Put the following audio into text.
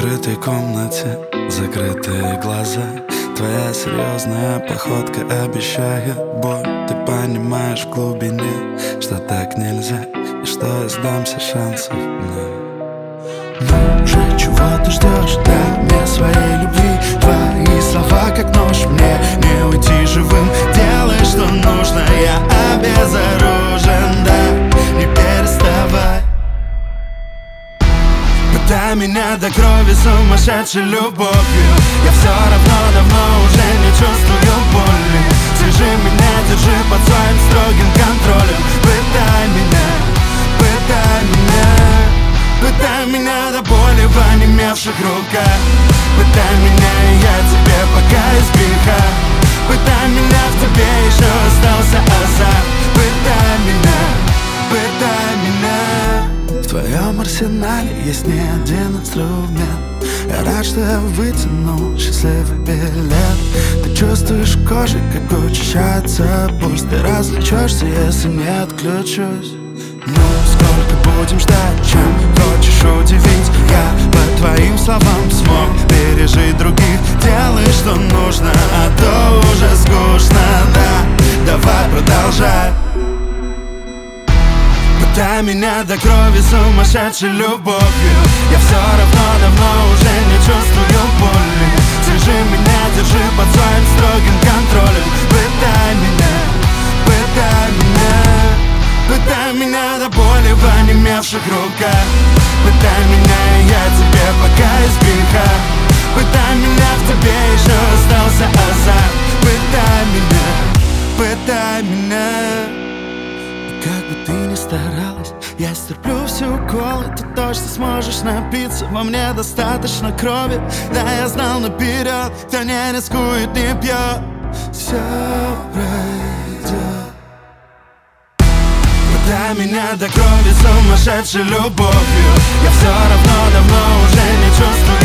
закрытой комнате, закрытые глаза. Твоя серьезная походка обещает боль. Ты понимаешь в глубине, что так нельзя, и что я сдамся, шансов нет. Ну же, чего ты ждешь? Дай мне своей любви. Твои слова как нож, мне не уйти живым. Делай, что нужно, я обезоружен, да, не переставай. Пытай меня до крови сумасшедшей любовью. Я все равно давно уже не чувствую боли. Свяжи меня, держи под своим строгим контролем. Пытай меня, пытай меня. Пытай меня до боли в онемевших руках. Пытай меня, и я тебе пока из греха. Пытай меня, в тебе еще остался азарт. Пытай меня, пытай меня. В твоем арсенале есть не один инструмент. Я рад, что я вытянул счастливый билет. Ты чувствуешь кожей, как учащается пульс. Ты развлечешься, если не отключусь. Ну, сколько будем ждать, чем хочешь удивить? Я по твоим словам смог пережить других. Делай, что нужно, а то уже скучно, да. Давай продолжай. Пытай меня до крови сумасшедшей любовью. Я все равно давно уже не чувствую боли. Свяжи меня, держи под своим строгим контролем. Пытай меня, пытай меня. Пытай меня до боли в онемевших руках. Пытай меня, и я тебе пока из греха. Пытай меня, в тебе еще остался азарт. Пытай меня, пытай меня. И как бы ты ни старалась, я стерплю все уколы. Ты точно сможешь напиться, во мне достаточно крови. Да, я знал наперед, кто не рискует, не пьет. Все пройдет. Пытай меня до крови сумасшедшей любовью. Я все равно давно уже не чувствую